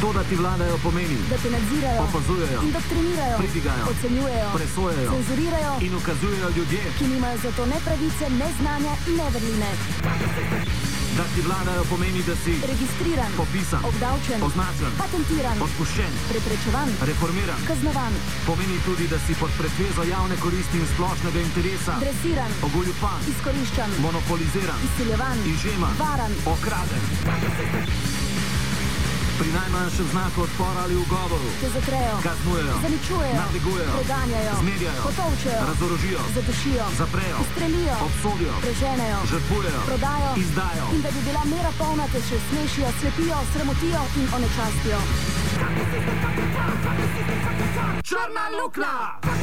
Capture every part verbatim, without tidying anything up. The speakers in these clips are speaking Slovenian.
To, da ti vladajo, pomeni, da te nadzirajo, opazujejo, indoktrinirajo, pridigajo, ocenjujejo, presojajo, cenzurirajo in ukazujejo ljudje, ki nimajo za to ne pravice, ne znanja in ne vrline. Da ti vladajo, pomeni, da si registriran, popisan, obdavčen, označen, patentiran, odpuščen, preprečevan, reformiran, kaznovan. Pomeni tudi, da si pod pretvezo javne koristi in splošnega interesa dresiran, ogoljupan, izkoriščan, monopoliziran, izsiljevan, izžeman, varan, okraden. Pri najmanjšem znaku odpora ali ugovoru te zatrejo, kaznujejo, zaničujejo, nadlegujejo, preganjajo, zmerjajo, potolčejo, razorožijo, zadušijo, zaprejo, ustrelijo, obsodijo, preženejo, žrtvujejo, prodajo, izdajo. In da bi bila mera polna, te še smešijo, slepijo, sramotijo in onečastijo. Črna luknja!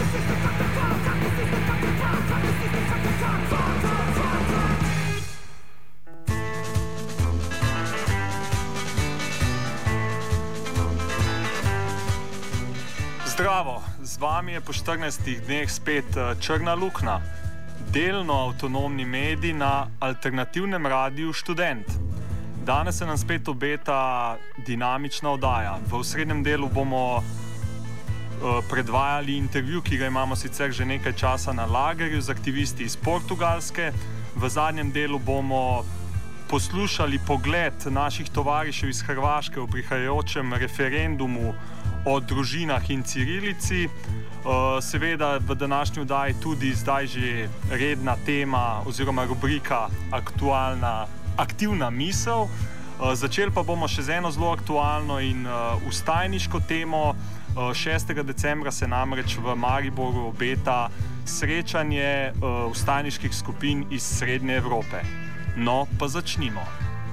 Zdravo, z vami je po štirinajstih dneh spet Črna luknja, delno avtonomni medij na alternativnem radiju Študent. Danes se nam spet obeta dinamična oddaja. V osrednjem delu bomo uh, predvajali intervju, ki ga imamo sicer že nekaj časa na lagerju z aktivisti iz Portugalske. V zadnjem delu bomo poslušali pogled naših tovarišev iz Hrvaške o prihajajočem referendumu o družinah in cirilici. Seveda v današnji oddaji tudi zdaj že redna tema oziroma rubrika aktualna, aktivna misel. Začeli pa bomo še z eno zelo aktualno in vstajniško temo. šestega decembra se namreč v Mariboru obeta srečanje vstajniških skupin iz Srednje Evrope. No, pa začnimo.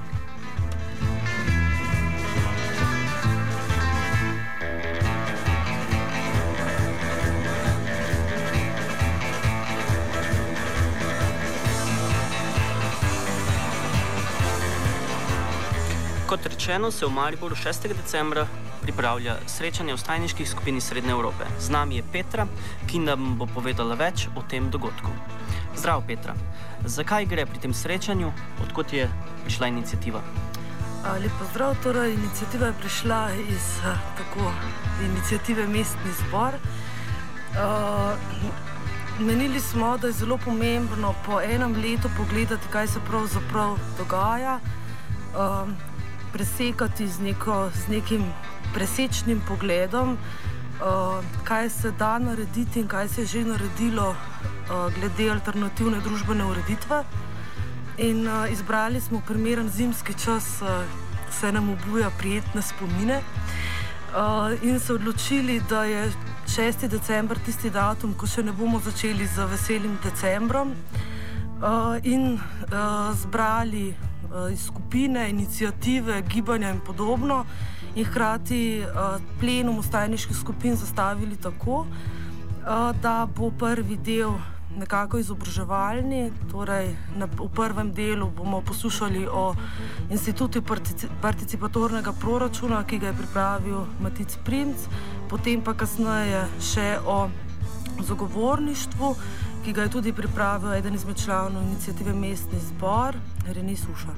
Kot rečeno, se v Mariboru šestega decembra pripravlja srečanje vstajniških skupin iz Srednje Evrope. Z nami je Petra, ki nam bo povedala več o tem dogodku. Zdravo, Petra. Zakaj gre pri tem srečanju? Odkot je prišla iniciativa? Lep pozdrav. Torej, iniciativa je prišla iz tako, iniciative Mestni zbor. Uh, menili smo, da je zelo pomembno po enem letu pogledati, kaj se pravzaprav dogaja. Uh, presekati z, neko, z nekim presečnim pogledom, uh, kaj se da narediti in kaj se je že naredilo uh, glede alternativne družbene ureditve. In uh, izbrali smo primeren zimski čas, uh, se nam obuja prijetne spomine uh, in se odločili, da je šesti december tisti datum, ko še ne bomo začeli z veselim decembrom uh, in uh, zbrali iz skupine, iniciative, gibanja in podobno in hkrati uh, plenum vstajniških skupin zastavili tako, uh, da bo prvi del nekako izobraževalni, torej na, v prvem delu bomo poslušali o institutu partici, participatornega proračuna, ki ga je pripravil Matic Primc, potem pa kasneje še o zagovorništvu, ki ga je tudi pripravil eden izmed članov iniciative Mestni zbor, Rene Suša.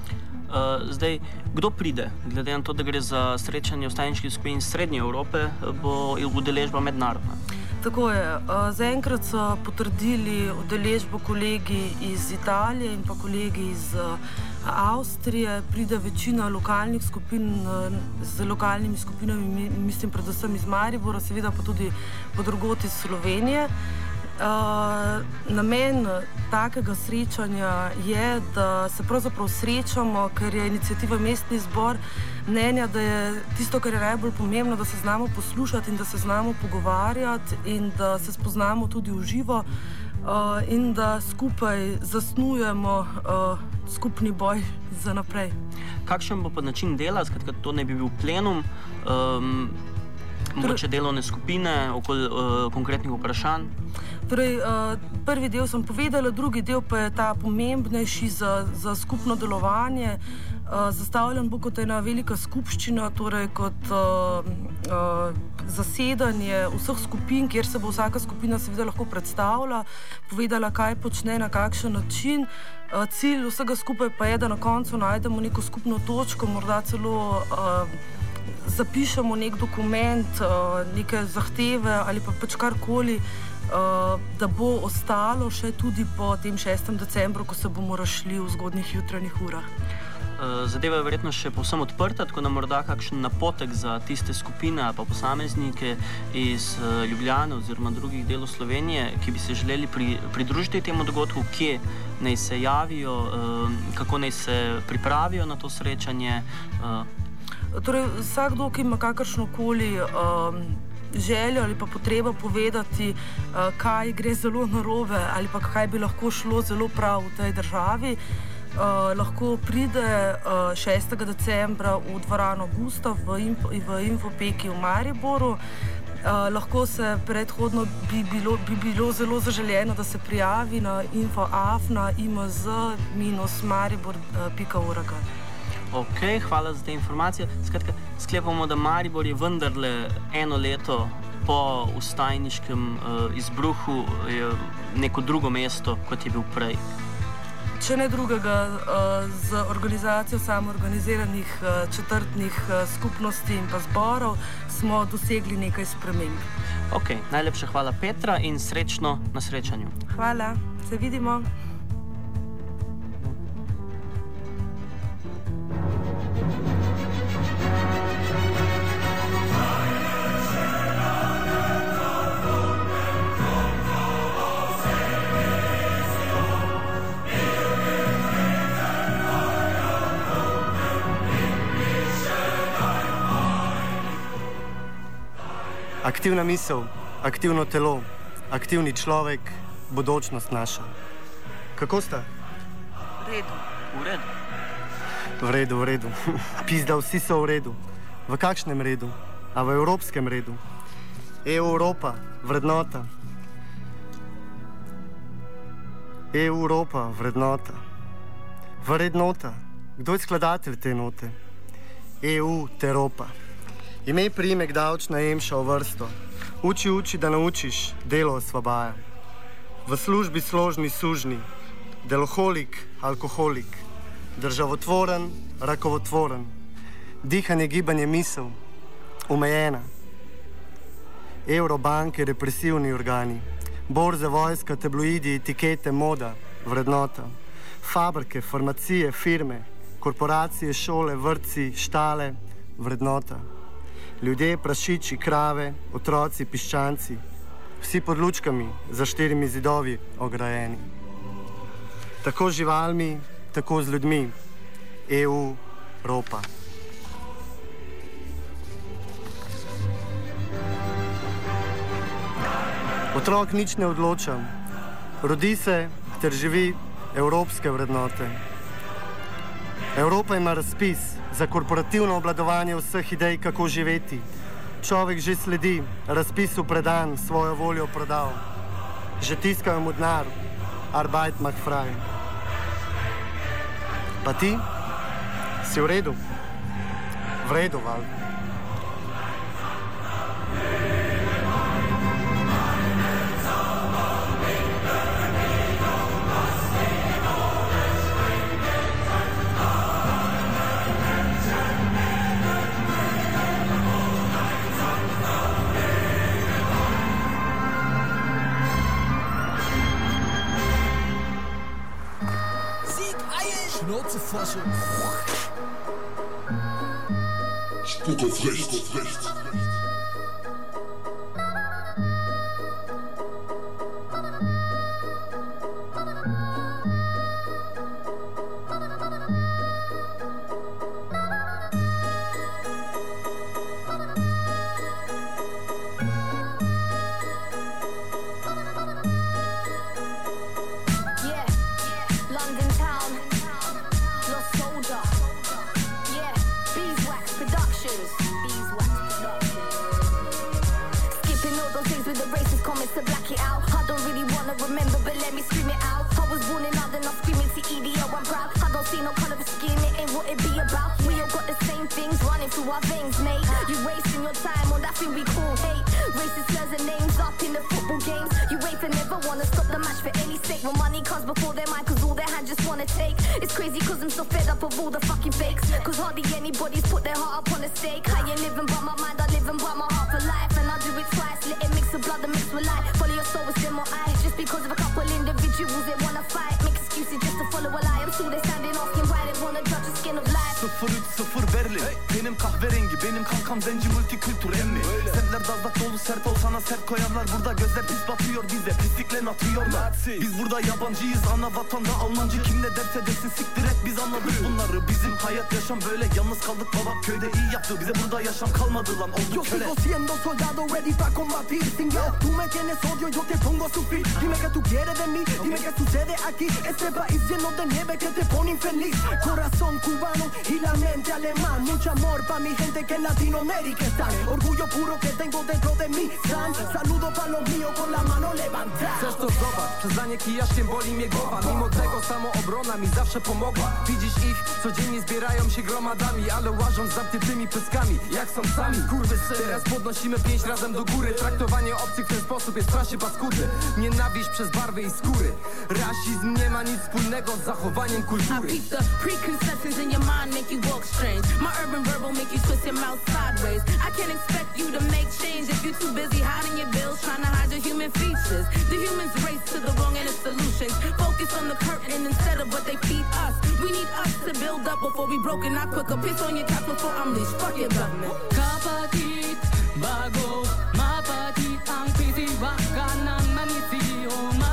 Uh, zdaj, kdo pride? Glede na to, da gre za srečanje vstajniških skupin iz Srednje Evrope, bo udeležba mednarodna. Tako je. Uh, zaenkrat so potrdili udeležbo kolegi iz Italije in pa kolegi iz uh, Avstrije. Pride večina lokalnih skupin uh, z lokalnimi skupinami, mislim predvsem iz Maribora, seveda pa tudi podrugot iz Slovenije. Uh, namen takega srečanja je, da se pravzaprav srečamo, ker je iniciativa Mestni zbor mnenja, da je tisto, kar je najbolj pomembno, da se znamo poslušati in da se znamo pogovarjati in da se spoznamo tudi v živo uh, in da skupaj zasnujemo uh, skupni boj za naprej. Kakšen bo pa način dela, skratka to ne bi bil plenum, um, mogoče delovne skupine okoli uh, konkretnih vprašanj? Torej, uh, prvi del sem povedala, drugi del pa je ta pomembnejši za, za skupno delovanje. Uh, zastavljen bo kot ena velika skupščina, torej kot uh, uh, zasedanje vseh skupin, kjer se bo vsaka skupina seveda lahko predstavila, povedala, kaj počne, na kakšen način. Uh, cilj vsega skupaj pa je, da na koncu najdemo neko skupno točko, morda celo uh, zapišemo nek dokument, uh, neke zahteve ali pa pač karkoli, uh, da bo ostalo še tudi po tem šestem decembru, ko se bomo razšli v zgodnjih jutranjih urah. Zadeva je verjetno še povsem odprta, tako da morda kakšen napotek za tiste skupine pa posameznike iz Ljubljane oziroma drugih delov Slovenije, ki bi se želeli pri, pridružiti temu dogodku, kje naj se javijo, kako naj se pripravijo na to srečanje. Torej, vsakdo, ki ima kakršnokoli um, željo ali pa potreba povedati, uh, kaj gre zelo narobe ali pa kaj bi lahko šlo zelo prav v tej državi, Uh, lahko pride uh, šestega decembra v dvorano Gustav v, Info, v Infopeki v Mariboru. Uh, lahko se predhodno bi bilo, bi bilo zelo zaželjeno, da se prijavi na infoafna imz minus maribor pika org. Ok, hvala za te informacije. Skratka, sklepamo, da Maribor je vendarle eno leto po vstajniškem uh, izbruhu je neko drugo mesto, kot je bil prej. Če ne drugega, z organizacijo samoorganiziranih četrtnih skupnosti in pa zborov smo dosegli nekaj sprememb. Ok, najlepša hvala Petra in srečno na srečanju. Hvala, se vidimo. Aktivna misel, aktivno telo, aktivni človek, bodočnost naša. Kako sta? V redu. V redu. V redu, v redu. Pizda, vsi so v redu. V kakšnem redu? A v evropskem redu? E-Evropa, vrednota. E-Evropa, vrednota. Vrednota. Kdo je skladatelj te note? E U, teropa. Ime, priimek, davčna emša v vrsto. Uči, uči, da naučiš, delo osvobaja. V službi složni sužni, deloholik, alkoholik, državotvoren, rakovotvoren, dihanje, gibanje, misel, omejena. Eurobanke, represivni organi, borze, vojska, tabloidi, etikete, moda, vrednota, fabrike, farmacije, firme, korporacije, šole, vrtci, štale, vrednota. Ljudje, prašiči, krave, otroci, piščanci, vsi pod lučkami, za štirimi zidovi ograjeni. Tako z živalmi, tako z ljudmi. E U, Evropa. Otrok nič ne odloča. Rodi se ter živi evropske vrednote. Evropa ima razpis za korporativno obvladovanje vseh idej, kako živeti. Človek že sledi, razpisu predan, svojo voljo prodal. Že tiskajo mu denar, Arbeit macht frei. Pa ti? Si v redu? V redu, val. Schnauzefassung. Spuck auf rechts. Spuck auf rechts. See no color of skin, it ain't what it be about. We all got the same things running through through our veins, mate. You wasting your time on that thing we call hate. Racist slurs and names up in the football games. You wait for never wanna stop the match for any sake. When money comes before their mind, cause all their hands just wanna take. It's crazy cause I'm so fed up of all the fucking fakes. Cause hardly anybody's put their heart up on a stake. I ain't living by my mind, I living by my heart for life. And I'll do it twice, let it mix with blood and mix with life. Follow your soul with my eyes. Just because of a couple individuals that wanna fight. Make excuses just to follow a lie. I'm sure they're standing asking why they wanna judge the skin of life. sıfır üç sıfır Berlin hey. Benim kahverengi, benim kankam zenci multikültür emmi hey. Semtler dazlak dolu sert ol sana sert koyarlar. Burada gözler pis batıyor bize pislikle atıyorlar. Biz burada yabancıyız ana vatanda Almancı kim ne derse desin siktir et biz anladık bunları. Bizim hayat yaşam böyle yalnız kaldık baba köyde iyi yaptı. Bize burada yaşam kalmadı lan olduk köle. Yo sigo siendo soldado ready pa combatir sin yo. Tú me tienes odio yo te pongo a sufrir. Dime que tú quieres de mí, dime que sucede aquí. Este país lleno de nieve que te pone infeliz. Corazón cubano y la mente alemán. Mucho amor pa' mi gente que en Latinoamérica están. Orgullo puro que tengo dentro de mí. San, saludo pa' los míos con la mano levantada. Chcesz to zobacz, przez zdanie kijaszkiem boli mnie głowa. Mimo tego samoobrona mi zawsze pomogła. Widzisz ich, codziennie zbierają się gromadami, ale łażą z zamkniętymi pyskami, jak są sami kurwysyny. Teraz podnosimy pięść razem do góry. Traktowanie obcych w ten sposób jest strasznie paskudne. Nienawiść przez barwy i skóry. Rasizm nie ma nic wspólnego z zachowaniem kultury. I peep the preconceptions in your mind make you walk strange. My urban verbal make you twist your mouth sideways. I can't expect you to make change if you're too busy hiding your bills, trying to hide your human features. The humans race to the wrong and its solutions. Focus on the curtain instead of what they feed us. We need us to build up before we broke and I cook a piss on your couch before I'm leashed. Fuck your government. Kapatid, bago mapatid ang pisiwak ka ng manisioma.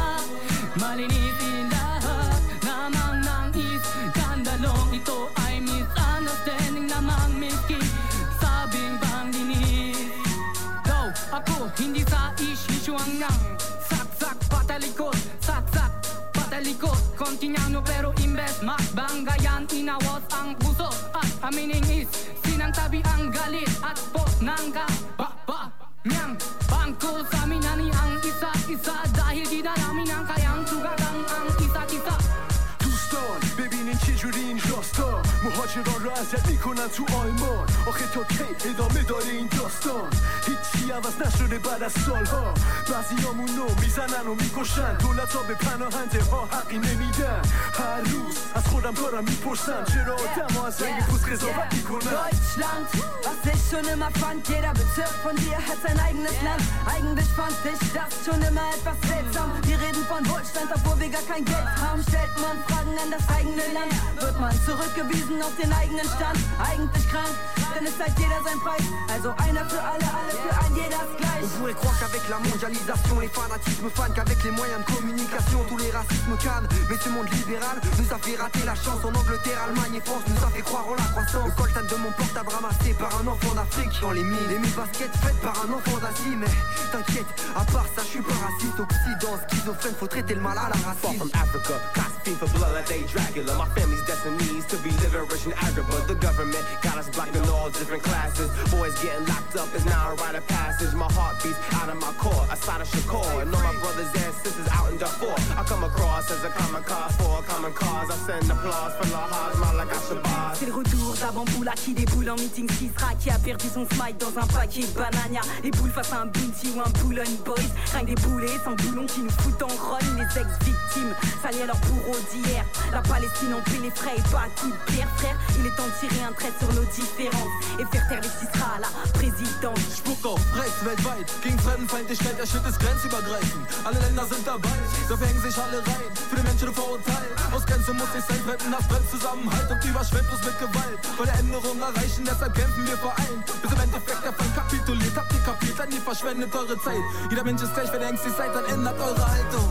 Malinitin lahat namang nangis. Skandalong ito ay misunderstanding namang miski. Sabing panglinis. Go, ako hindi sa issue ang nang saksak patalikot, saksak patalikot. Continuano pero imbes magbanggayan inawas ang puso. At aminin is sinangtabi ang galit at po ng kababa. Niyang bangko sa minani ang isa-isa dahil di na namin ang kayang tugagang ang isa't-isa. دوستان ببینین چه جوری این داستان مهاجران رو اذیت میکنن تو آلمان. آخه تا کی ادامه داره این داستان؟ هیچی عوض نشده بعد از سالها. بعضیامونو میزنن و میکشن. دولت ها به پناهنده ها حقی نمیدن. هر روز از خودم دارم میپرسم چرا آدم ها از رنگ پوست قضاوت میکنن. Deutschland, was ich schon immer fand, jeder Bezirk von dir hat sein eigenes Land. Eigentlich fand ich das schon immer etwas seltsam. Wir reden von Wohlstand, obwohl wir gar kein Geld haben. Stellt man Fragen an das eigene Land, wird man zurückgewiesen auf den eigenen Stand. Eigentlich krank, denn es zahlt jeder sein Preis. Also einer für alle, alle für ein, jeder ist gleich. On pourrait croire qu'avec la mondialisation, les fanatismes fans, qu'avec les moyens de communication, tous les racismes cannes. Mais ce monde libéral nous a fait rater la chance. En Angleterre, Allemagne et France nous a fait croire en la croissance. Le coltan de mon portable ramassé par un enfant d'Afrique dans les mines. Les mille baskets faites par un enfant d'Asie. Mais t'inquiète, à part ça, je suis pas raciste. Occident, schizophrène, faut traiter le mal à la racine. Far from Africa, clasping for blood like they Dracula. My family's destiny is to be living rich and agri, but the government got us black in all different classes. Boys getting locked up is now a rite of passage. My heart beats out of my core, a side of Shakur. And all my brothers and sisters out in Darfur. I come across as a common cause for a common cause. I send applause for the heart, my like Ashabaz. C'est le retour d'Abamboula qui déboule en meeting Cisra, qui a perdu son smile dans un paquet de banania. Les boules face à un bounty ou un Boulogne Boys. Rien que des boulets sans boulons qui nous foutent en grogne. Les ex-victimes s'allient leur bourreau d'hier. La Palestine en paie les frais et pas à coup de pierre, frère. Il est temps de tirer un trait sur nos différences et faire taire les Cisra à la présidente. Spuck auf rechts weltweit, gegen Fremdenfeindlichkeit, der Shit ist grenzübergreifend. Alle Länder sind dabei, dafür hängen sich alle rein. Für die Menschen Vorurteil, Ausgrenzung muss nicht sein, Fremden das brennt Zusammenhalt und überschwemmt uns mit Gewalt. Wollen Änderungen erreichen, deshalb kämpfen wir vereint. Bis im Endeffekt der Feind kapituliert, habt ihr kapiert, dann ihr verschwendet eure Zeit. Jeder Mensch ist gleich, wenn ihr ängstlich seid, dann ändert eure Haltung.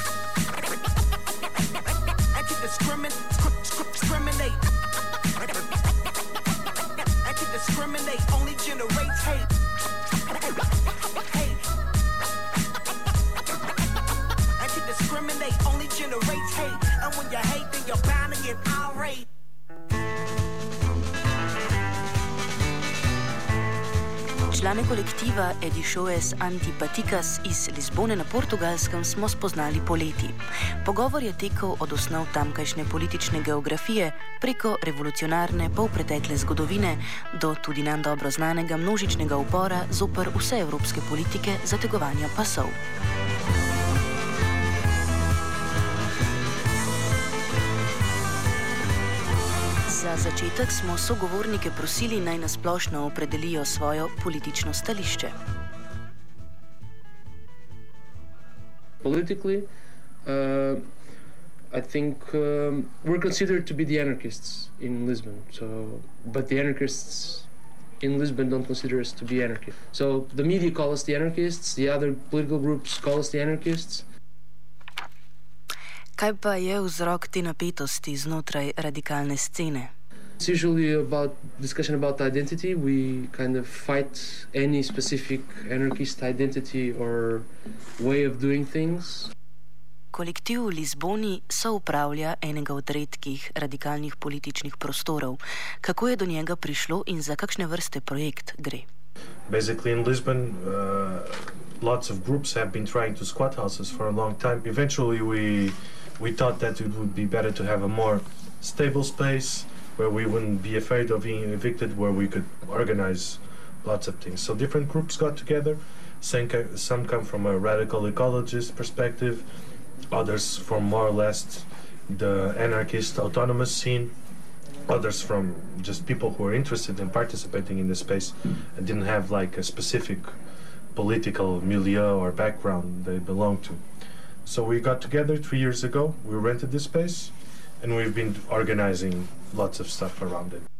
Discriminate, discriminate, discriminate, only generates hate. Hate. Anti-discriminate only generates hate, and when you hate, then you're bound to get irate. Člane kolektiva Edišoes Antipatikas iz Lizbone na Portugalskem smo spoznali poleti. Pogovor je tekel od osnov tamkajšnje politične geografije preko revolucionarne polpretekle zgodovine do tudi nam dobro znanega množičnega upora zoper vse evropske politike zategovanja pasov. Za začetek smo sogovornike prosili, naj nasplošno opredelijo svojo politično stališče. Politically, uh, I think um, we're considered to be the anarchists in Lisbon. So, but the anarchists in Lisbon don't consider us to be anarchists. So the media call us the anarchists, the other political groups call us the anarchists. Kaj pa je vzrok te napetosti znotraj radikalne scene? It's usually about discussion about identity. We kind of fight any specific anarchist identity or way of doing things. Kolektiv v Lizboni soupravlja enega od redkih radikalnih političnih prostorov. Kako je do njega prišlo in za kakšne vrste projekt gre? Basically in Lisbon, uh, lots of groups have been trying to squat houses for a long time. Eventually we we thought that it would be better to have a more stable space where we wouldn't be afraid of being evicted, where we could organize lots of things. So different groups got together. Some, some come from a radical ecologist perspective, others from more or less the anarchist autonomous scene, others from just people who are interested in participating in the space and didn't have like a specific political milieu or background they belong to. So we got together three years ago, we rented this space and we've been organizing lots of stuff around it.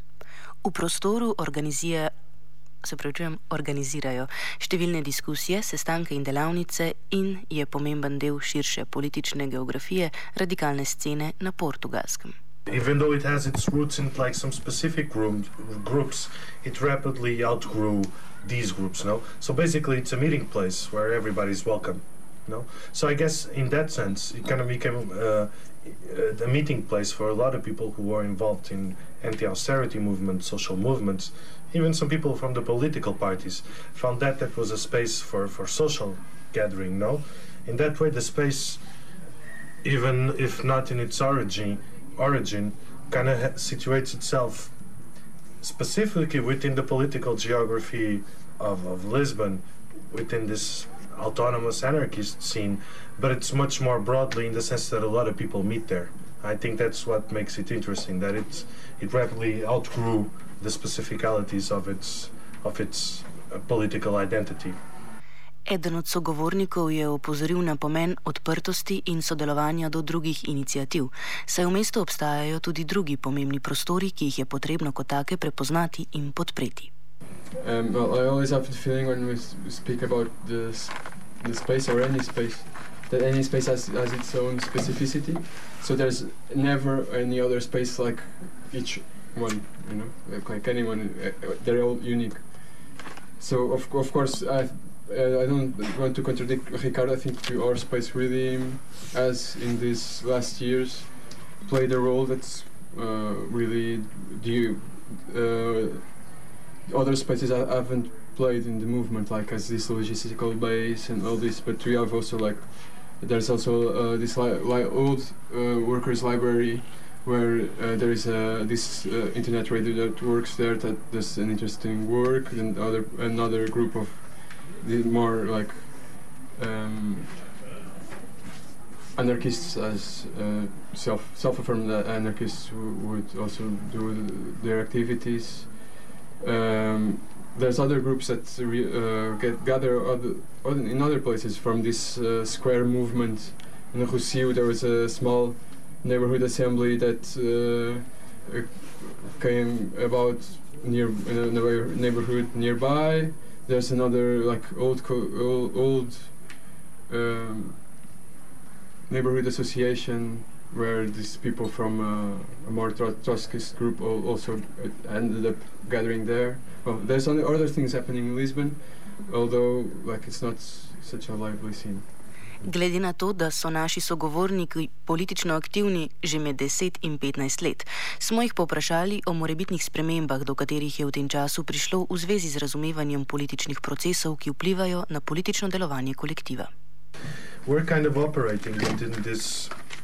V prostoru organizira, se pravičujem, organizirajo številne diskusije, sestanke in delavnice in je pomemben del širše politične geografije radikalne scene na Portugalskem. Even though it has its roots in like some specific room, groups, it rapidly outgrew these groups, no? So basically it's a meeting place where everybody's welcome, no? So I guess in that sense it kind of became uh, a meeting place for a lot of people who were involved in anti-austerity movements, social movements. Even some people from the political parties found that that was a space for, for social gathering, no? In that way the space, even if not in its origin, origin kind of situates itself specifically within the political geography of, of Lisbon, within this autonomous anarchist scene, but it's much more broadly in the sense that a lot of people meet there. I think that's what makes it interesting, that it's, it rapidly outgrew the specificalities of its, of its uh, political identity. Eden od sogovornikov je opozoril na pomen odprtosti in sodelovanja do drugih iniciativ, saj v mestu obstajajo tudi drugi pomembni prostori, ki jih je potrebno kot take prepoznati in podpreti. Um, well, I always have the feeling when we speak about the, the space or any space, that any space has, has its own specificity. So there's never any other space like each one, you know, like, like anyone. Uh, they're all unique. So of of course I uh, I don't want to contradict Ricardo. I think our space really, as in these last years, played a role that's uh, really due. Uh, Other spaces I haven't played in the movement, like as this logistical base and all this, but we have also like, there's also uh, this li li old uh, workers library where uh, there is a, this uh, internet radio that works there that does an interesting work, and other another group of the more like um, anarchists as uh, self self-affirmed anarchists who would also do their activities. Um, there's other groups that re uh, get gather other, other in other places from this uh, square movement. In Rossio there was a small neighborhood assembly that uh, uh, came about near in a neighborhood nearby. There's another like old co old, old um, neighborhood association where these people from uh, a more tro Trotskyist group al also ended up gathering there. Well, there's other things happening in Lisbon, although like it's not such a lively scene. Glede na to, da so naši sogovorniki politično aktivni že med deset in petnajst let, smo jih povprašali o morebitnih spremembah, do katerih je v tem času prišlo v zvezi z razumevanjem političnih procesov, ki vplivajo na politično delovanje kolektiva. We're kind of operating within this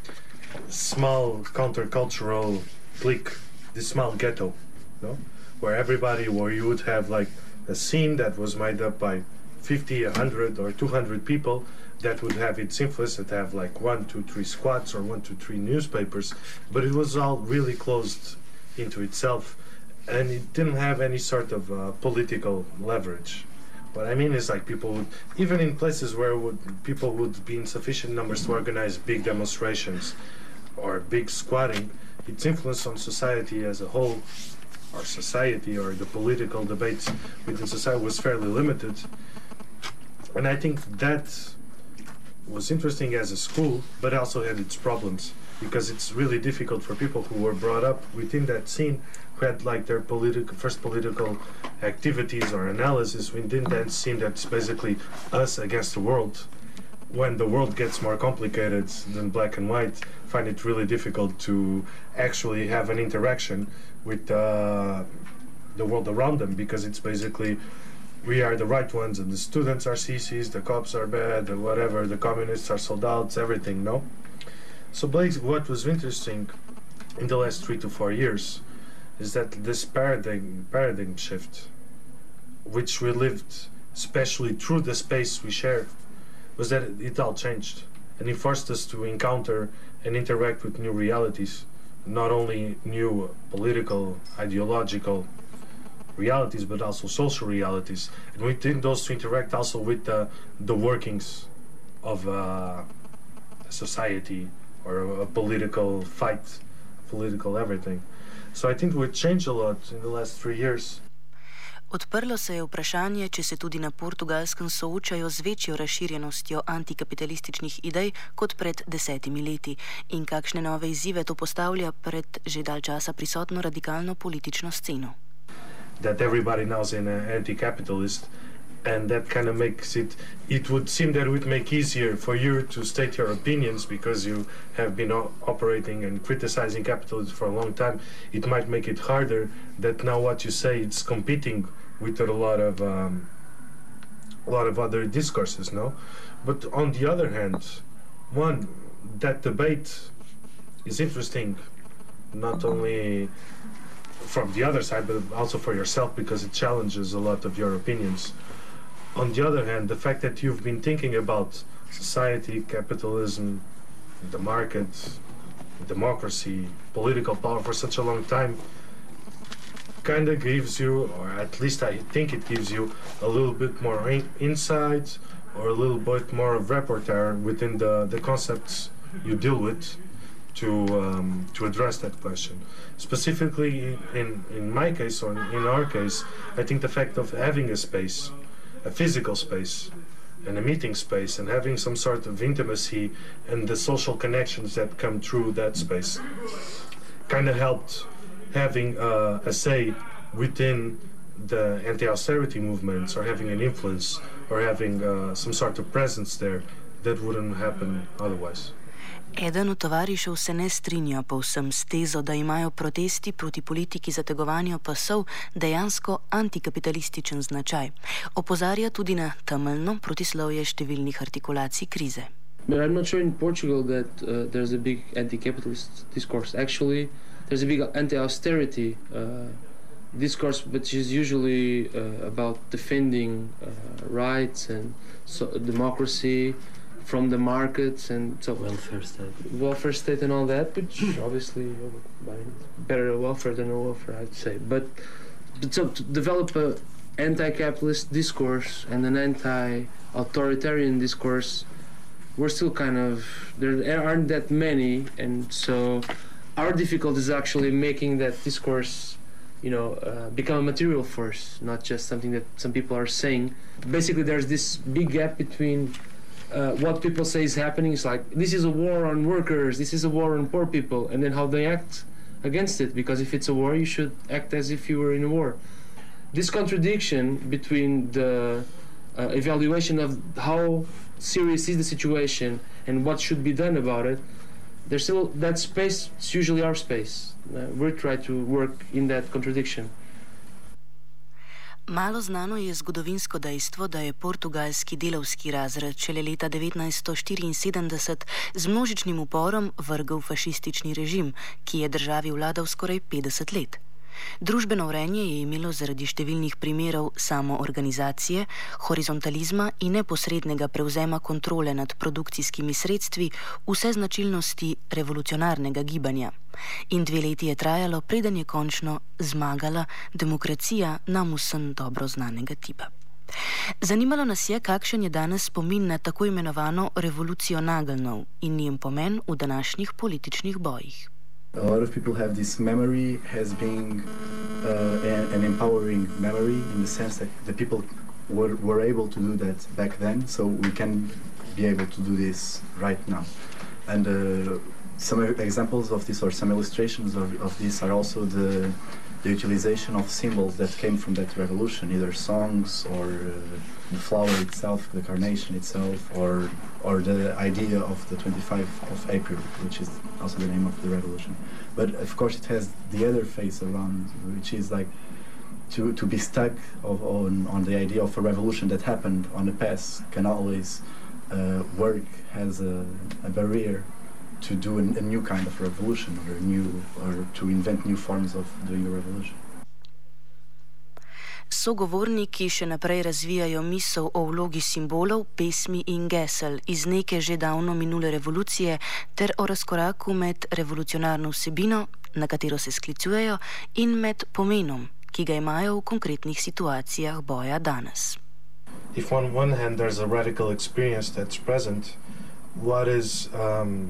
small countercultural clique, this small ghetto, no? Where everybody, where you would have like a scene that was made up by fifty, a hundred or two hundred people that would have its influence, that have like one, two, three squats or one, two, three newspapers, but it was all really closed into itself and it didn't have any sort of uh, political leverage. What I mean is like people would, even in places where would, people would be in sufficient numbers to organize big demonstrations or big squatting, its influence on society as a whole, or society or the political debates within society was fairly limited. And I think that was interesting as a school, but also had its problems, because it's really difficult for people who were brought up within that scene, who had like their political first political activities or analysis within that scene that's basically us against the world. When the world gets more complicated than black and white, find it really difficult to actually have an interaction with uh, the world around them, because it's basically we are the right ones and the students are C Cs, the cops are bad, and whatever, the communists are sold out, everything, no? So basically what was interesting in the last three to four years is that this paradigm paradigm shift, which we lived, especially through the space we shared, was that it, it all changed, and it forced us to encounter and interact with new realities, not only new political, ideological realities, but also social realities, and within those to interact also with the, the workings of uh, a society or a, a political fight, political everything. So I think we've changed a lot in the last three years. Odprlo se je vprašanje, če se tudi na Portugalskem soočajo z večjo razširjenostjo antikapitalističnih idej kot pred desetimi leti in kakšne nove izzive to postavlja pred že dalj časa prisotno radikalno politično sceno. That everybody now is an anti-capitalist, and that kind of makes it, it would seem that it would make easier for you to state your opinions because you have been operating and criticizing capitalism for a long time. It might make it harder that now what you say it's competing with a lot of um, a lot of other discourses, no? But on the other hand, one, that debate is interesting, not only from the other side, but also for yourself, because it challenges a lot of your opinions. On the other hand, the fact that you've been thinking about society, capitalism, the market, democracy, political power for such a long time kind of gives you, or at least I think it gives you, a little bit more in insight or a little bit more of repertoire within the, the concepts you deal with to um, to address that question. Specifically in, in my case, or in our case, I think the fact of having a space, a physical space and a meeting space, and having some sort of intimacy and the social connections that come through that space kind of helped having uh, a say within the anti-austerity movements, or having an influence, or having uh, some sort of presence there that wouldn't happen otherwise. Eden od tovarišev se ne strinja povsem s tezo, da imajo protesti proti politiki zategovanja pasov dejansko antikapitalističen značaj. Opozarja tudi na temeljno protislovje številnih artikulacij krize. But I'm not sure in Portugal that uh, there's a big anti-capitalist discourse. Actually, there's a big anti-austerity uh, discourse, which is usually uh, about defending uh, rights and so democracy from the markets and so welfare state, welfare state and all that, which obviously better welfare than no welfare, I'd say. But, but so to develop a anti-capitalist discourse and an anti-authoritarian discourse, we're still kind of, there aren't that many, and so our difficulty is actually making that discourse, you know, uh, become a material force, not just something that some people are saying. Basically, there's this big gap between Uh, what people say is happening is like, this is a war on workers, this is a war on poor people, and then how they act against it, because if it's a war, you should act as if you were in a war. This contradiction between the uh, evaluation of how serious is the situation and what should be done about it, there's still that space. It's usually our space. Uh, we try to work in that contradiction. Malo znano je zgodovinsko dejstvo, da je portugalski delavski razred šele leta devetnajststo štiriinsedemdeset z množičnim uporom vrgel fašistični režim, ki je državi vladal skoraj petdeset let. Družbeno vrenje je imelo zaradi številnih primerov samoorganizacije, horizontalizma in neposrednega prevzema kontrole nad produkcijskimi sredstvi vse značilnosti revolucionarnega gibanja. In dve leti je trajalo, preden je končno zmagala demokracija nam vsem dobro znanega tipa. Zanimalo nas je, kakšen je danes spomin na tako imenovano revolucijo nageljnov in njen pomen v današnjih političnih bojih. A lot of people have this memory as being uh, an, an empowering memory in the sense that the people were, were able to do that back then, so we can be able to do this right now. And uh, some examples of this or some illustrations of, of this are also the, the utilization of symbols that came from that revolution, either songs or uh, the flower itself, the carnation itself, or or the idea of the twenty-fifth of April, which is also the name of the revolution. But of course it has the other face around, which is like to, to be stuck of, on, on the idea of a revolution that happened on the past can always uh, work as a, a barrier to do a, a new kind of revolution or, a new, or to invent new forms of doing a revolution. Sogovorniki še naprej razvijajo misel o vlogi simbolov, pesmi in gesel iz neke že davno minule revolucije ter o razkoraku med revolucionarno vsebino, na katero se sklicujejo, in med pomenom, ki ga imajo v konkretnih situacijah boja danes. If on one hand there's a radical experience that's present, what is um,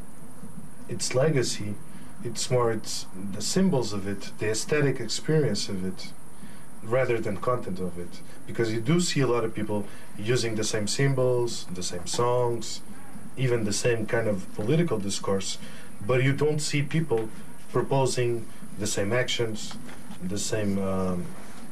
its legacy? It's more it's the symbols of it, the aesthetic experience of it, rather than content of it, because you do see a lot of people using the same symbols, the same songs, even the same kind of political discourse, but you don't see people proposing the same actions, the same um,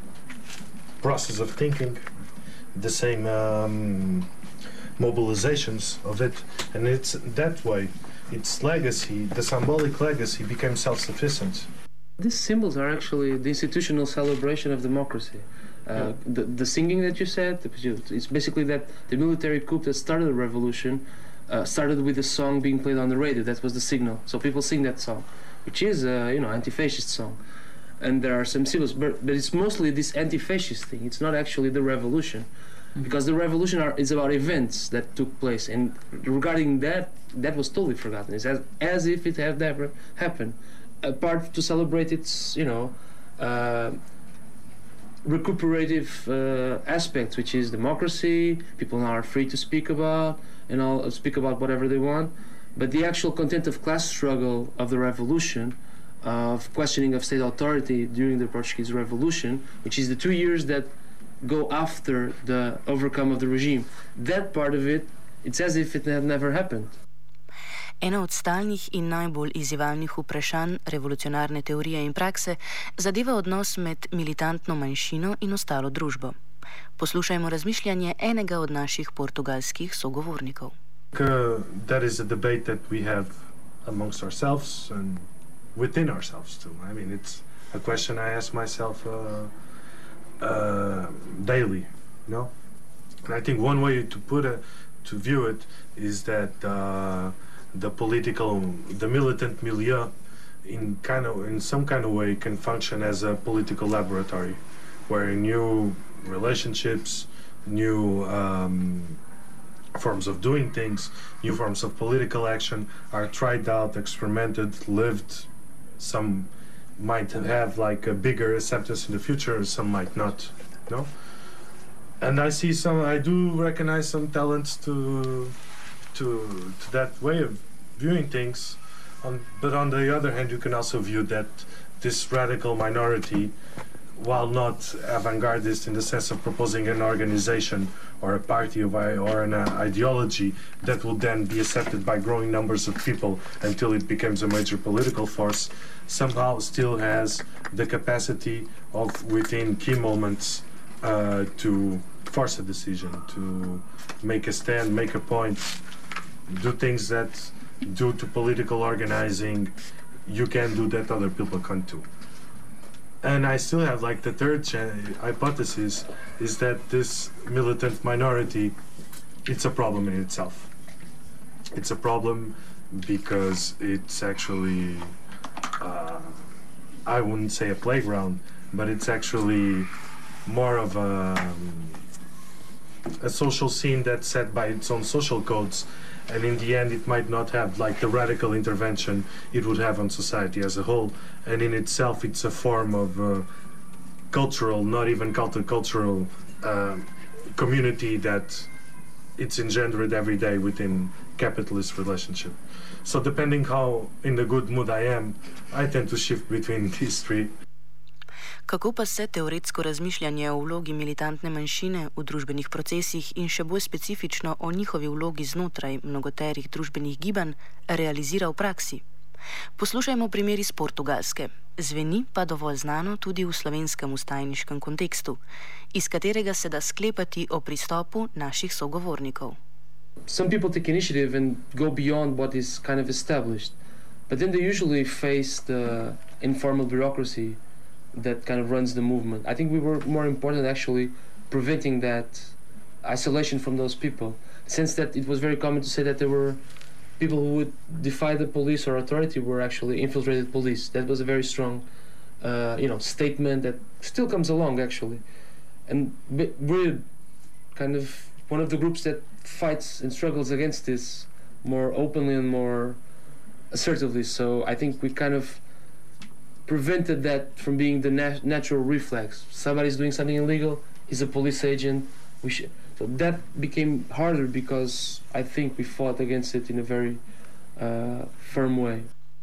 process of thinking, the same um, mobilizations of it, and it's that way its legacy, the symbolic legacy, became self-sufficient. These symbols are actually the institutional celebration of democracy. Uh, yeah. the, the singing that you said, it's basically that the military coup that started the revolution uh, started with a song being played on the radio. That was the signal. So people sing that song, which is a you know, anti-fascist song. And there are some symbols, but, but it's mostly this anti-fascist thing. It's not actually the revolution. Mm-hmm. Because the revolution are, is about events that took place. And regarding that, that was totally forgotten. It's as, as if it had never happened. A part to celebrate its, you know, uh, recuperative uh, aspects, which is democracy. People now are free to speak about and all speak about whatever they want. But the actual content of class struggle of the revolution, of questioning of state authority during the Portuguese Revolution, which is the two years that go after the overcome of the regime, that part of it, it's as if it had never happened. Eno od stalnih in najbolj izzivalnih vprašanj revolucionarne teorije in prakse zadeva odnos med militantno manjšino in ostalo družbo. Poslušajmo razmišljanje enega od naših portugalskih sogovornikov. Uh, that is a debate that we have amongst ourselves and within ourselves too. I mean, it's a question I ask myself uh, uh, daily, you know? And I think one way to put it, to view it, is that uh, the political, the militant milieu, in kind of, in some kind of way, can function as a political laboratory, where new relationships, new um, forms of doing things, new forms of political action are tried out, experimented, lived. Some might have like a bigger acceptance in the future, some might not, no? And I see some, I do recognize some talents to To, to that way of viewing things, um, but on the other hand you can also view that this radical minority, while not avant-gardist in the sense of proposing an organization or a party of, or an uh, ideology that will then be accepted by growing numbers of people until it becomes a major political force, somehow still has the capacity of, within key moments, uh, to force a decision, to make a stand, make a point, do things that due to political organizing you can do that other people can't do. And I still have like the third ch- hypothesis is that this militant minority, it's a problem in itself. It's a problem because it's actually, uh, I wouldn't say a playground, but it's actually more of a, a social scene that's set by its own social codes, and in the end it might not have like the radical intervention it would have on society as a whole, and in itself it's a form of uh, cultural, not even countercultural uh, community that it's engendered every day within capitalist relationship. So depending how in the good mood I am, I tend to shift between these three. Kako pa se teoretsko razmišljanje o vlogi militantne manjšine v družbenih procesih in še bolj specifično o njihovi vlogi znotraj mnogoterih družbenih gibanj realizira v praksi? Poslušajmo primer iz Portugalske. Zveni pa dovolj znano tudi v slovenskem vstajniškem kontekstu, iz katerega se da sklepati o pristopu naših sogovornikov. Some people take initiative and go beyond what is kind of established, but then they usually face the informal bureaucracy that kind of runs the movement. I think we were more important actually preventing that isolation from those people. Since that it was very common to say that there were people who would defy the police or authority were actually infiltrated police. That was a very strong, uh, you know, statement that still comes along actually. And we're kind of one of the groups that fights and struggles against this more openly and more assertively. So I think we kind of prevented that from being the nat- natural reflex. Somebody's doing something illegal, he's a police agent. We should. So that became harder because I think we fought against it in a very uh, firm way.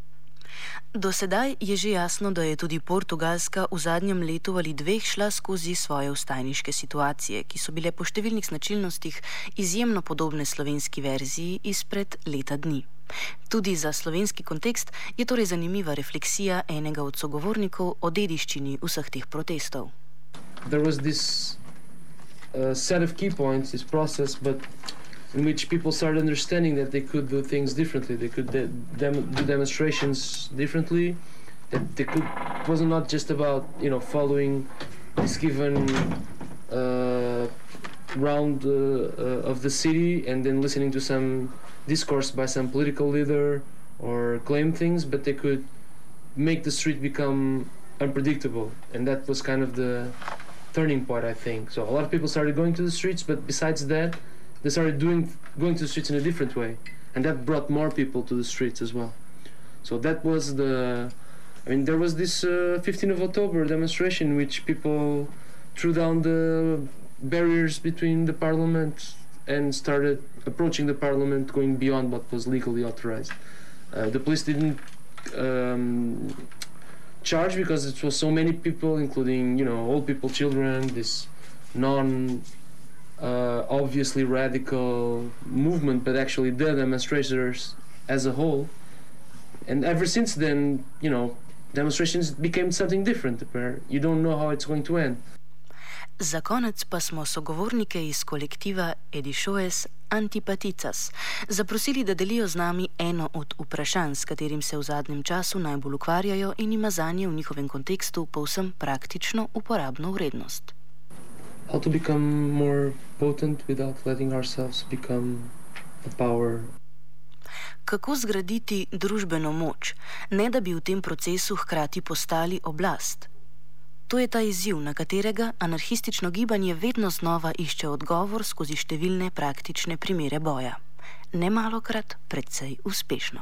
Do sedaj je že jasno, da je tudi Portugalska v zadnjem letu ali dveh šla skozi svoje vstajniške situacije, ki so bile po številnih značilnostih izjemno podobne slovenski verziji izpred leta dni. Tudi za slovenski kontekst je torej zanimiva refleksija enega od sogovornikov o dediščini vseh teh protestov. There was this uh, set of key points, this process, but in which people started understanding that they could do things differently. They could de- dem- do demonstrations differently. That they could. It wasn't not just about you know following this given uh, round uh, uh, of the city and then listening to some discourse by some political leader or claim things, but they could make the street become unpredictable, and that was kind of the turning point, I think. So a lot of people started going to the streets, but besides that, they started doing going to the streets in a different way, and that brought more people to the streets as well. So that was the, I mean, there was this uh, fifteenth of October demonstration in which people threw down the barriers between the parliament and started approaching the parliament, going beyond what was legally authorized. Uh, the police didn't um, charge because it was so many people, including, you know, old people, children, this non uh, obviously radical movement, but actually the demonstrators as a whole. And ever since then, you know, demonstrations became something different, where you don't know how it's going to end. Za konec pa smo sogovornike iz kolektiva Edishoes Antipaticas zaprosili, da delijo z nami eno od vprašanj, s katerim se v zadnjem času najbolj ukvarjajo in ima zanje v njihovem kontekstu povsem praktično uporabno vrednost. How to become more potent without letting ourselves become a power. Kako zgraditi družbeno moč, ne da bi v tem procesu hkrati postali oblast? To je ta izziv, na katerega anarhistično gibanje vedno znova išče odgovor skozi številne praktične primere boja. Nemalokrat precej uspešno.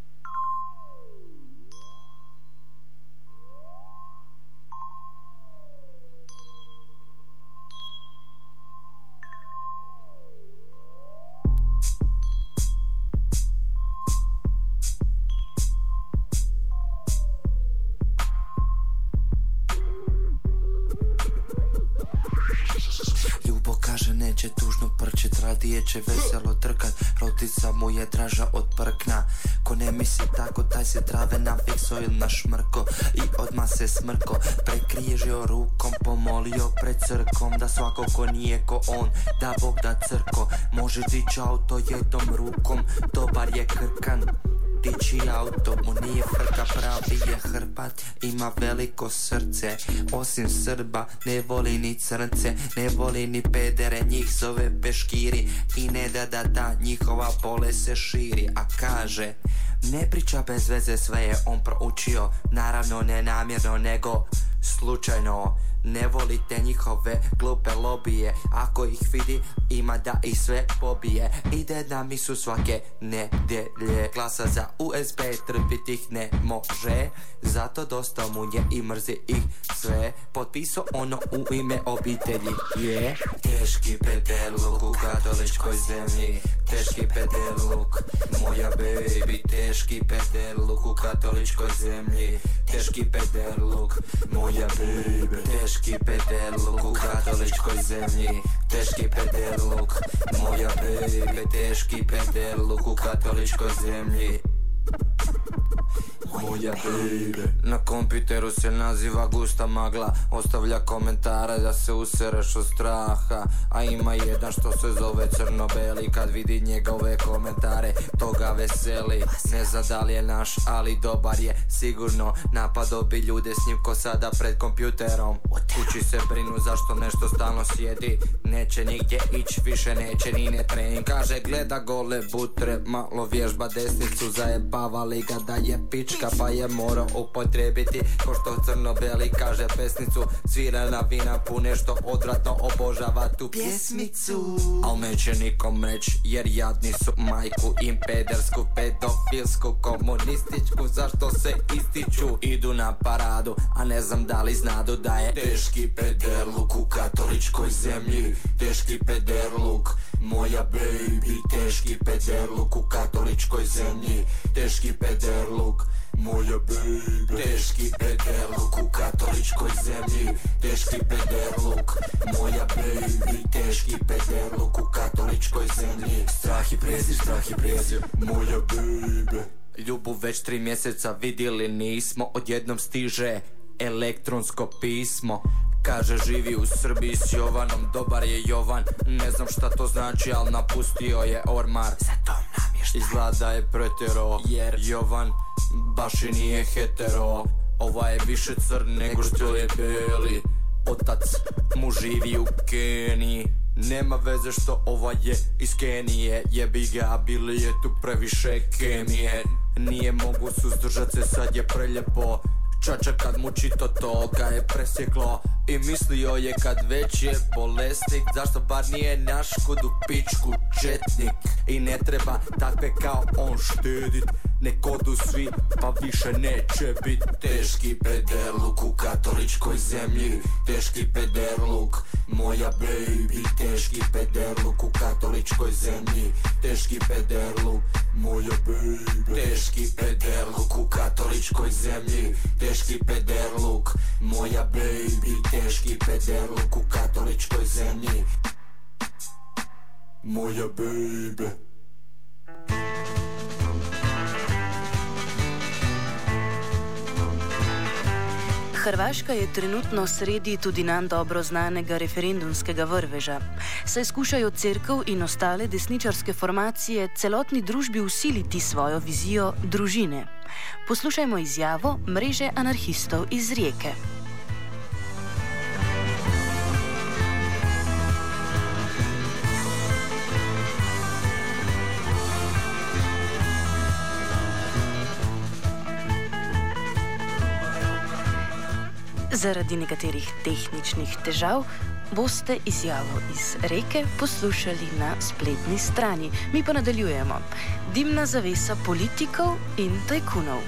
Neće tužno prčit, radije će veselo trkat. Rotica mu je draža od prkna. Ko ne misli tako, taj se trave nafikso ili na šmrko i odmah se smrko. Prekriježio rukom po pomolio pred crkom da svako ko nije ko on, da Bog da crko, može dići auto jednom rukom, dobar je krkan. Dići auto mu nije frka, pravi je Hrvat, ima veliko srce. Osim Srba ne voli ni crnce, ne voli ni pedere, njih zove peškiri. I ne da da da njihova bolest se širi. A kaže, ne priča bez veze, sve je on proučio. Naravno ne namjerno nego slučajno. Ne volite njihove glupe lobije, ako ih vidi ima da ih sve pobije. Ide na misu svake nedelje, glasa za U S B, trpiti ih ne može. Zato dosta mu je i mrzi ih sve. Potpisao ono u ime obitelji. Je teški pedaluk u katoličkoj zemlji, teški pedaluk, moja baby. Teški pedaluk u katoličkoj zemlji, teški pedaluk, moja baby. Teški pedaluk u katoličkoj zemlji, teški pedaluk, moja baby. Teški pedaluk u katoličkoj zemlji, moja baby. Na kompjuteru se naziva gusta magla, ostavlja komentare da se usereš od straha. A ima jedan što se zove crno-beli, kad vidi njegove komentare toga veseli. Ne zna da li je naš, ali dobar je sigurno. Napadao bi ljude s njim ko sada pred kompjuterom. Kući se brinu zašto nešto stalno sjedi, neće nigdje ić, više neće ni ne trening. Kaže gleda gole butre, malo vježba desnicu, zajebavali ga da je pička pa je morao upotrebiti. Ko što crno-beli kaže pesnicu, svira na vina pune što odvratno obožava tu pjesmicu. Al neće nikom reć jer jadni su majku im pedersku, pedofilsku, komunističku. Zašto se ističu? Idu na paradu, a ne znam da li znadu da je teški pedaluk u katoličkoj zemlji, teški pedaluk, moja baby. Teški pedaluk u katoličkoj zemlji, teški pedaluk, moja baby. Teški pedaluk u katoličkoj zemlji, teški pedaluk, moja baby. Teški pedaluk u katoličkoj zemlji, strah i prezir, strah i prezir, moja baby. Ljubu već tri mjeseca vidjeli nismo, odjednom stiže elektronsko pismo. Kaže živi u Srbiji s Jovanom, dobar je Jovan. Ne znam šta to znači, al napustio je ormar. Izgleda je pretjero, jer Jovan baš i nije hetero. Ova je više crn nego što je beli. Otac mu živi u Keniji, nema veze što ova je iz Kenije. Jebi ga, bili je tu previše kemije. Nije mogu suzdržat se, sad je preljepo. Čača kad mu čito to ga je presjeklo i mislio je kad već je bolesnik, zašto bar nije naš kud u pičku četnik. I ne treba takve kao on štedit, nek odu svi pa više neće bit. Teški pedaluk u katoličkoj zemlji, teški pedaluk, moja baby. Teški pedaluk u katoličkoj zemlji, teški pedaluk, moja baby. Teški pedaluk u katoličkoj zemlji, teški pedaluk, moja baby. Teški pedaluk u katoličkoj zemlji, moja baby. Hrvaška je trenutno sredi tudi nam dobro znanega referendumskega vrveža. Saj skušajo cerkev in ostale desničarske formacije celotni družbi vsiliti svojo vizijo družine. Poslušajmo izjavo mreže anarhistov iz Rijeke. Zaradi nekaterih tehničnih težav boste izjavo iz Reke poslušali na spletni strani. Mi pa nadaljujemo. Dimna zavesa politikov in tajkunov.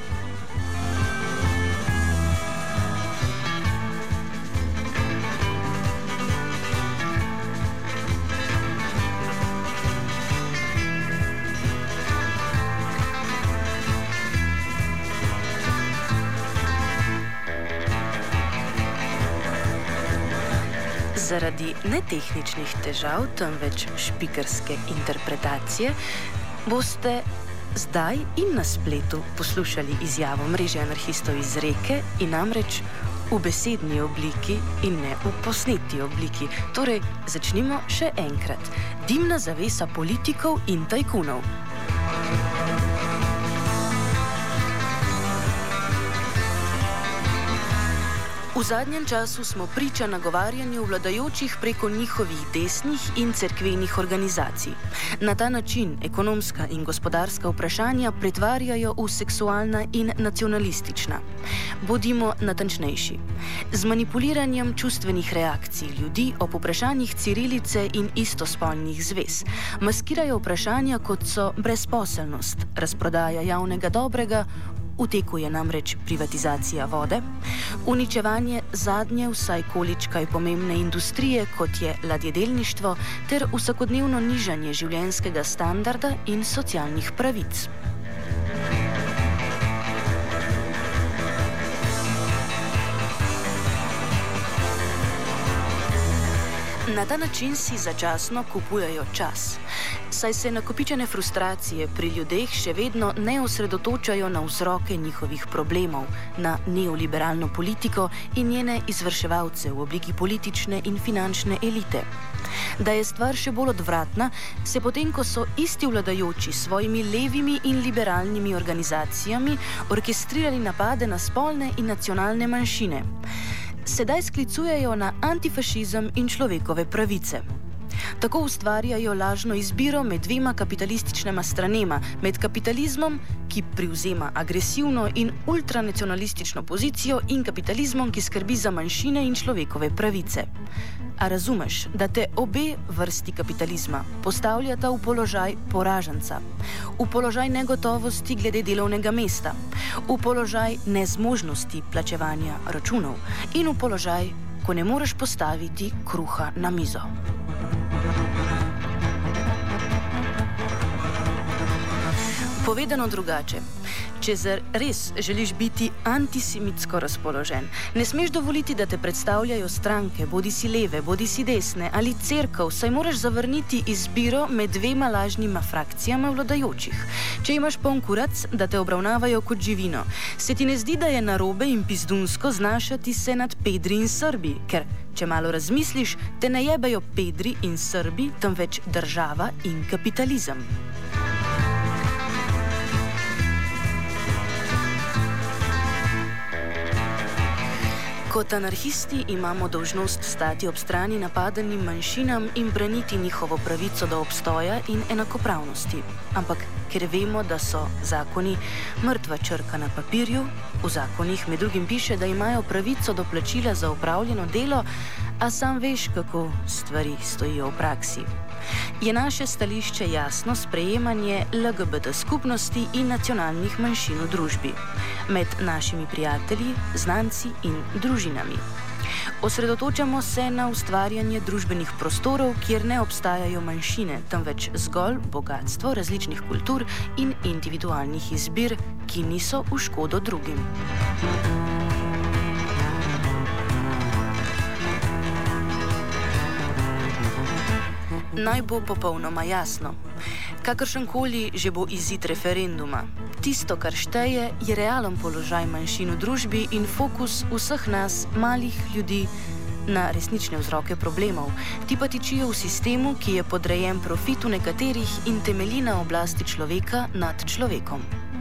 Zaradi netehničnih težav, temveč špikerske interpretacije, boste zdaj in na spletu poslušali izjavo mreže anarhistov iz Reke in namreč v besedni obliki in ne v posneti obliki. Torej, začnimo še enkrat. Dimna zavesa politikov in tajkunov. V zadnjem času smo priča nagovarjanju vladajočih preko njihovih desnih in cerkvenih organizacij. Na ta način ekonomska in gospodarska vprašanja pretvarjajo v seksualna in nacionalistična. Bodimo natančnejši. Z manipuliranjem čustvenih reakcij ljudi ob vprašanjih cirilice in istospolnih zvez maskirajo vprašanja, kot so brezposelnost, razprodaja javnega dobrega, v teku je namreč privatizacija vode, uničevanje zadnje vsaj količkaj pomembne industrije, kot je ladjedelništvo, ter vsakodnevno nižanje življenjskega standarda in socialnih pravic. Na ta način si začasno kupujejo čas, saj se nakopičene frustracije pri ljudeh še vedno ne osredotočajo na vzroke njihovih problemov, na neoliberalno politiko in njene izvrševalce v obliki politične in finančne elite. Da je stvar še bolj odvratna, se potem, ko so isti vladajoči s svojimi levimi in liberalnimi organizacijami orkestrirali napade na spolne in nacionalne manjšine, sedaj sklicujejo na antifašizem in človekove pravice. Tako ustvarjajo lažno izbiro med dvema kapitalističnima stranema, med kapitalizmom, ki privzema agresivno in ultranacionalistično pozicijo, in kapitalizmom, ki skrbi za manjšine in človekove pravice. A razumeš, da te obe vrsti kapitalizma postavljata v položaj poraženca, v položaj negotovosti glede delovnega mesta, v položaj nezmožnosti plačevanja računov in v položaj, ko ne moreš postaviti kruha na mizo. Povedano drugače, če res želiš biti antisemitsko razpoložen, ne smeš dovoliti, da te predstavljajo stranke, bodi si leve, bodi si desne ali cerkev, saj moraš zavrniti izbiro med dvema lažnima frakcijama vladajočih. Če imaš poln kurac, da te obravnavajo kot živino, se ti ne zdi, da je narobe in pizdunsko znašati se nad Pedri in Srbi, ker, če malo razmisliš, te ne jebejo Pedri in Srbi, temveč država in kapitalizem. Kot anarhisti imamo dolžnost stati ob strani napadenim manjšinam in braniti njihovo pravico do obstoja in enakopravnosti. Ampak ker vemo, da so zakoni mrtva črka na papirju, v zakonih med drugim piše, da imajo pravico do plačila za opravljeno delo, a sam veš, kako stvari stojijo v praksi. Je naše stališče jasno sprejemanje L G B T skupnosti in nacionalnih manjšin v družbi, med našimi prijatelji, znanci in družinami. Osredotočamo se na ustvarjanje družbenih prostorov, kjer ne obstajajo manjšine, temveč zgolj bogatstvo različnih kultur in individualnih izbir, ki niso v škodo drugim. Naj bo popolnoma jasno. Kakršenkoli že bo izid referenduma, tisto, kar šteje, je realen položaj manjšin v družbi in fokus vseh nas, malih ljudi, na resnične vzroke problemov. Ti pa tičijo v sistemu, ki je podrejen profitu nekaterih in temelji na oblasti človeka nad človekom.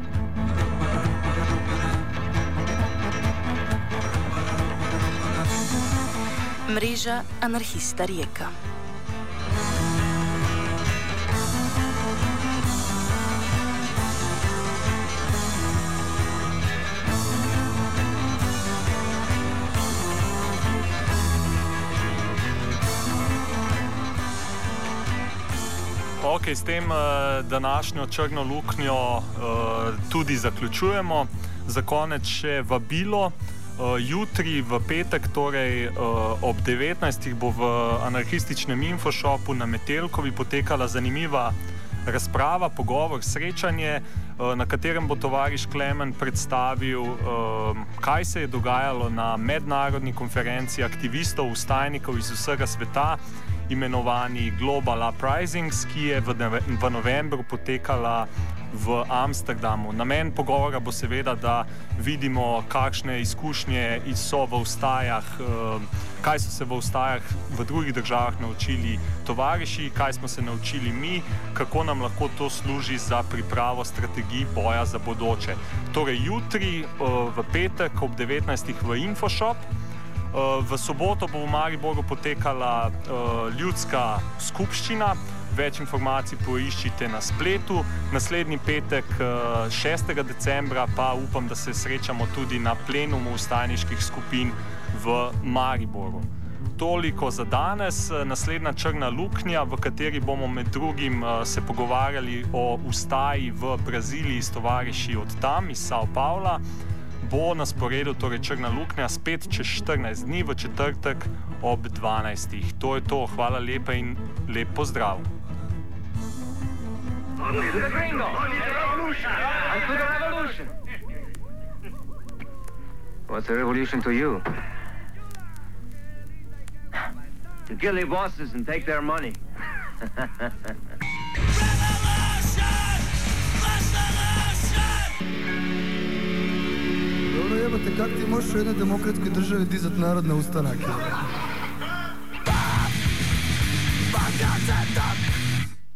Mreža Anarhista Rijeka. Ok, s tem uh, današnjo črno luknjo uh, tudi zaključujemo. Za konec še vabilo. Uh, jutri v petek, torej uh, ob devetnajstih, bo v anarhističnem infoshopu na Metelkovi potekala zanimiva razprava, pogovor, srečanje, uh, na katerem bo tovariš Klemen predstavil, uh, kaj se je dogajalo na mednarodni konferenci aktivistov, vstajnikov iz vsega sveta, imenovani Global Uprisings, ki je v, v novembru potekala v Amsterdamu. Namen pogovora bo seveda, da vidimo, kakšne izkušnje so v vstajah, kaj so se v vstajah v drugih državah naučili tovariši, kaj smo se naučili mi, kako nam lahko to služi za pripravo strategij boja za bodoče. Torej jutri v petek ob devetnajstih v Infoshop. V soboto bo v Mariboru potekala ljudska skupščina. Več informacij poiščite na spletu. Naslednji petek, šestega decembra, pa upam, da se srečamo tudi na plenumu vstajniških skupin v Mariboru. Toliko za danes. Naslednja Črna luknja, v kateri bomo med drugim se pogovarjali o vstaji v Braziliji s tovariši od tam, iz Sao Paula, bo na sporedu, torej Črna luknja, spet čez štirinajst dni v četrtek ob dvanajstih. To je to. Hvala lepa in lep pozdrav. To the gringo. And to the revolution. What's a revolution to you? To kill their bosses and take their money. Dobro jebate, kak ti možeš u jednoj demokratskoj državi dizat narod na ustanak?